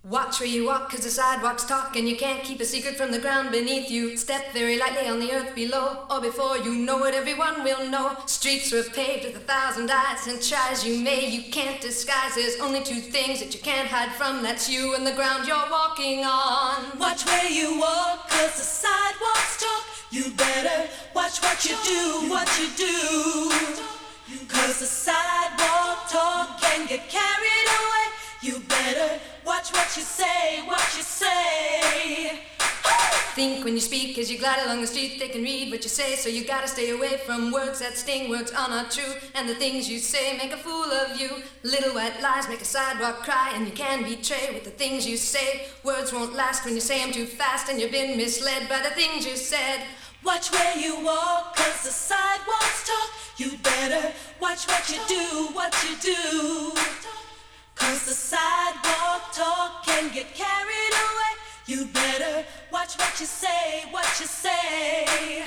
Watch where you walk, 'cause the sidewalks talk, and you can't keep a secret from the ground beneath you. Step very lightly on the earth below, or before you know it, everyone will know. Streets were paved with 1,000 eyes, and try as you may, you can't disguise. There's only two things that you can't hide from, that's you and the ground you're walking on. Watch where you walk, 'cause the sidewalks talk. You better watch what you do, what you do. 'Cause the sidewalk talk can get carried away. You better watch what you say, what you say. Think when you speak as you glide along the street, they can read what you say, so you gotta stay away from words that sting. Words are not true, and the things you say make a fool of you. Little white lies make a sidewalk cry, and you can betray with the things you say. Words won't last when you say them too fast, and you've been misled by the things you said. Watch where you walk, 'cause the sidewalks talk. You better watch what you do, what you do. 'Cause the sidewalk talk can get carried away. You better watch what you say, what you say.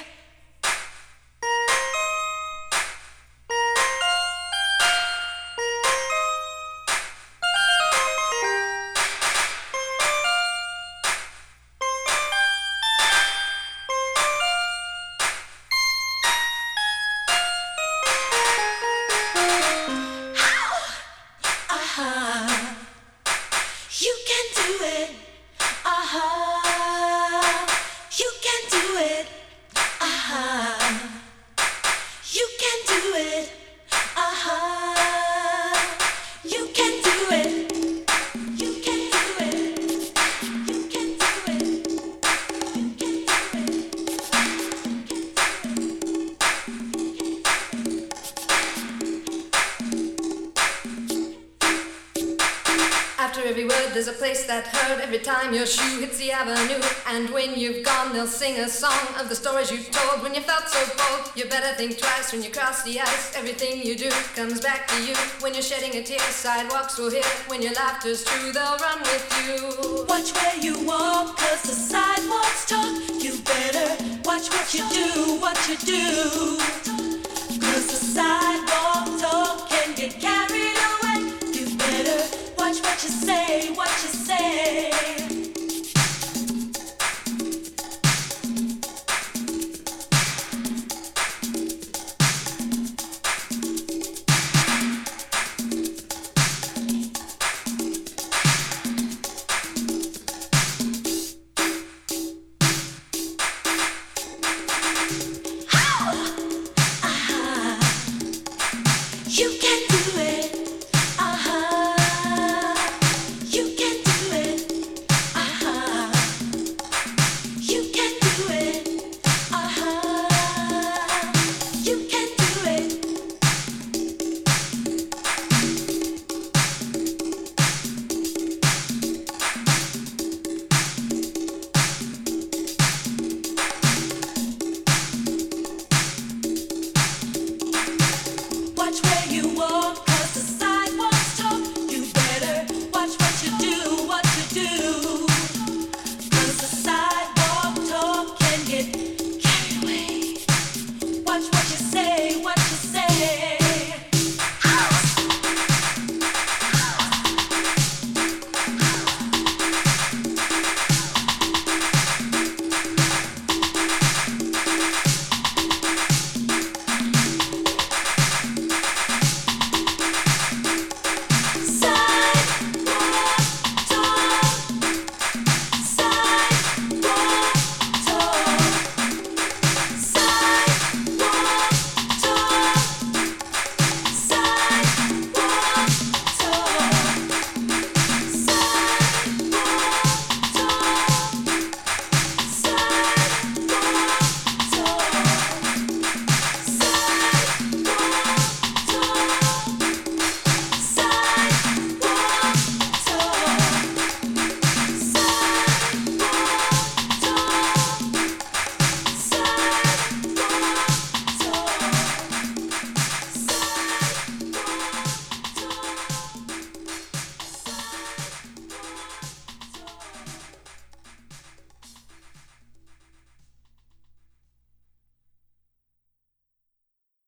You can do it, you can do it, you can do it, you can do it, you can do it, you can do it, you can do After every word there's a place that hurt every time your shoe hits the avenue. And when you've gone they'll sing a song of the stories you told when you felt so bold. You better think twice when you cross the ice. Everything you do comes back to you. When you're shedding a tear, sidewalks will hear. When your laughter's true, they'll run with you. Watch where you walk, 'cause the sidewalks talk. You better watch what you do, what you do. 'Cause the sidewalks